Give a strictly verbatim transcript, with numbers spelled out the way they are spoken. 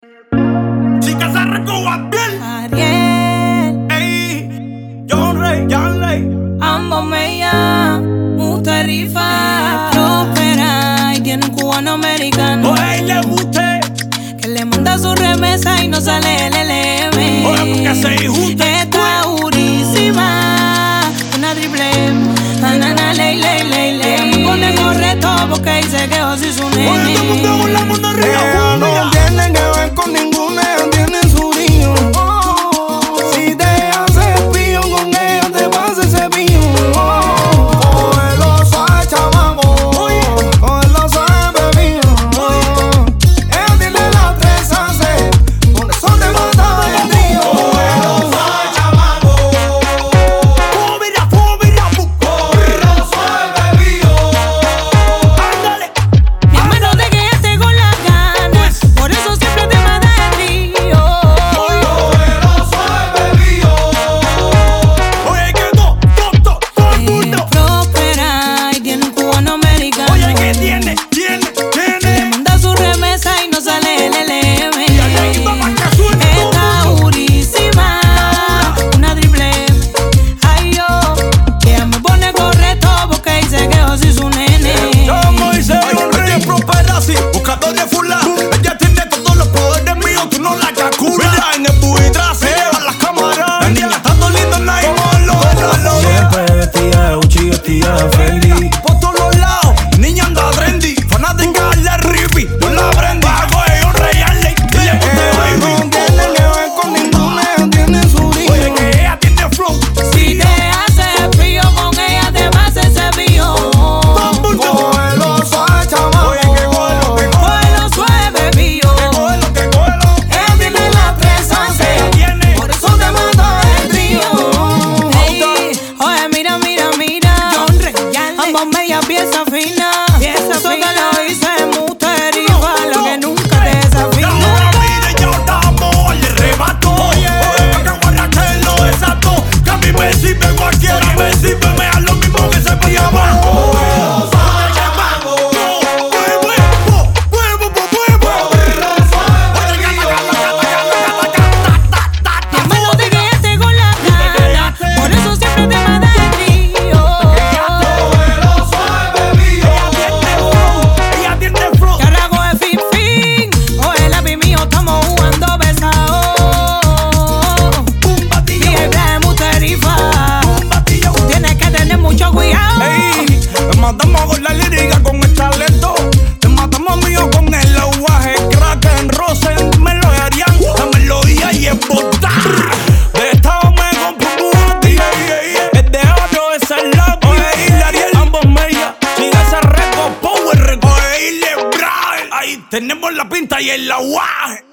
Chicas se recojan bien. Ariel, Ey, John Ray, John Ray. ambos me llaman Mustarifa. Próspera y tiene un cubano americano Oye, le guste. que le manda su remesa y no sale el L M. Oye, porque se injusta. Está durísima, una triple M. Anana, ley, ley, ley, ley. Pone correcto porque dice que José es un Oye, todo el mundo nene. con la mano arriba. Ellos no tienen que ver con ninguna, ellos tienen su río. Si te haces pío con ella, te pasa ese pío. Cógelo suave, chamaco. Cógelo suave, bebío. Ella tiene las tres haces, por eso te mata el trío. Cógelo suave, chamaco. Fumira, fumira, fu- Cógelo suave, bebío. Ándale. Y a menos de que esté con las ganas, por eso siempre te manda el río. Cógelo suave, bebío. Oye, que no, to, to, todo el mundo. Es próspera y tiene un cubano americano Oye, que tiene, tiene, que tiene. manda su remesa y no sale el L M. Y ahí va pa' que suene todo Está el mundo. durísima, una triple M. Ay, yo, que ella me pone correcto porque dice que José es un nene. Como dice John Ray. Ella es próspera, sí, buscador de fula. Ella tiene todos los poderes míos, tú no la calculas. Mira, en el buggy trasero, a las cámaras. La niña está doliendo, night. Como lo, lo, Siempre vestida de Gucci, vestida de Fendi. por todos lados, niña anda trendy. Fanática de la Rippy, no la prendí. Hago de John Ray Harley, dile que te Ellos baby. no tienen que ver con ninguna, ellos tienen su río. Oye, que ella tiene flow. Si te hace frío con ella, te vas ese frío. Todo el mundo. Cógelo suave, chamaco. Oye, que cógelo, que cógelo. Cógelo suave, bebío. Cógelo, que cógelo. Ella tiene las tres once, Ella tiene. por eso te mata el trío. Ey, oye, mira, mira, mira. Ambos bellas pieza fina. Eso que lo hice Mustarifa, lo que nunca te Ya desafina. no la mire, ya estamos, le rebato. Oye, pa' que guardache lo desato. Que a mí me sirve cualquiera, me sirve, me da lo mismo que se pilla abajo. Y a menos de que esté con la gana, por eso siempre te manda el trío. Cógelo suave, bebío. Ella tiene flow. Que ahora coge fin, fin. Oye, lápiz mío, estamos jugando besado. Un batillo, Y el de Mustarifa, un batillo. tienes que tener mucho cuidado. Ey, te matamos con la lírica, con el talento. Te matamos mío con el lenguaje. Crack en Rosen, me lo harían. La melodía y el botar. De estado me compro un Bugatti. El de oro es el lápiz. Oye, y la Ariel, ambos mellas. Sigue ese récord, power record. Oye, y le Brian. Ahí tenemos la pinta y el aguaje.